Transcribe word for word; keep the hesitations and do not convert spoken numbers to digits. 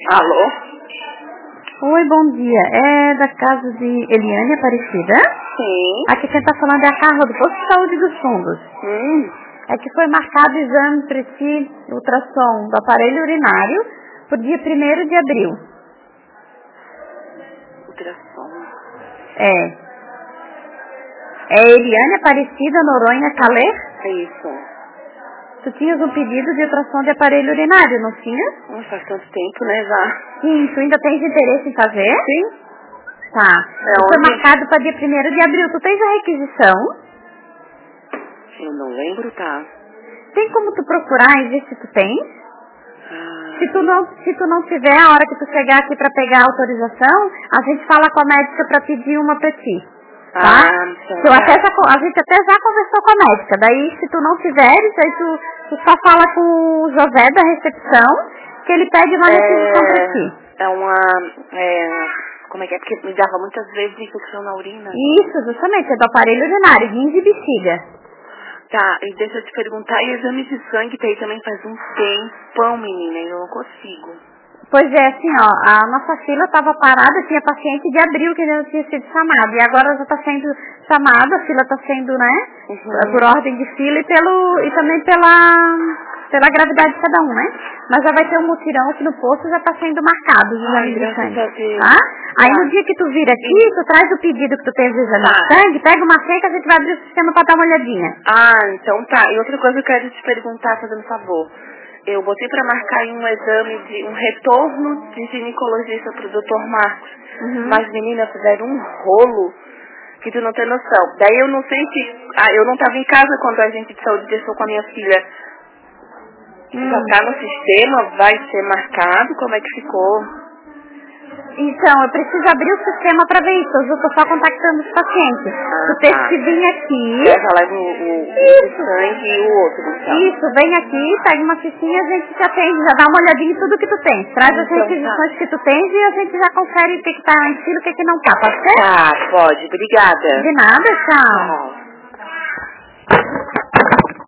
Alô? Oi, bom dia. É da casa de Eliane Aparecida? Sim. Aqui quem está falando é a Carla do Posto de Saúde dos Fundos. Hum. É que foi marcado o exame para ti, ultrassom do aparelho urinário, por dia primeiro de abril. Ultrassom. É. É Eliane Aparecida Noronha Calé? É isso. Tu tinhas um pedido de ultrassom de aparelho urinário, não tinha? Não faz tanto tempo, né, já? Sim, tu ainda tens interesse em fazer? Sim. Tá. É Foi onde? marcado para dia primeiro de abril. Tu tens a requisição? Eu não lembro, tá? Tem como tu procurar e ver se tu tens? Ah. Se tu não, se tu não tiver, a hora que tu chegar aqui para pegar a autorização, a gente fala com a médica para pedir uma para ti. Tá? Ah, então Eu até tá. já, a gente até já conversou com a médica. Daí, se tu não tiveres, aí tu, tu só fala com o José da recepção, que ele pede uma requisição para ti. É uma... É, como é que é? Porque me dava muitas vezes infecção na urina. Isso, justamente, é do aparelho urinário, rins e bexiga. Tá, e deixa eu te perguntar, e exame de sangue tá aí também faz um tempão, menina, e eu não consigo. Pois é, assim, ó, a nossa fila estava parada, tinha paciente de abril que ainda não tinha sido chamado, e agora já está sendo chamado, a fila está sendo, né, Uhum. por ordem de fila e, pelo, e também pela, pela gravidade de cada um, né? Mas já vai ter um mutirão aqui no posto, já está sendo marcado os Ai, exames de graças sangue, a Deus. tá? Aí Tá. no dia que tu vir aqui, tu traz o pedido que tu tens de exame Tá. de sangue, pega uma senha que a gente vai abrir o sistema para dar uma olhadinha. Ah, então tá. E outra coisa que eu quero te perguntar, fazendo favor. Eu botei pra marcar aí um exame de um retorno de ginecologista pro doutor Marcos. Uhum. Mas menina, fizeram um rolo que tu não tem noção. Daí eu não sei se... Ah, eu não tava em casa quando a gente de saúde deixou com a minha filha. Hum. Já tá no sistema, vai ser marcado, como é que ficou? Então, eu preciso abrir o sistema para ver isso. Eu estou só contactando os pacientes. Ah, Tu tens tá. que vir aqui. Eu já levo o, o, o Isso. sangue e o outro, então. Isso, vem aqui, pega uma fichinha, a gente já tem, já dá uma olhadinha em tudo que tu tens. Traz as Então requisições tá. que tu tens e a gente já confere o que que tá em fila e o que que não tá, pode ser? Tá, pode. Obrigada. De nada, tchau. Tchau.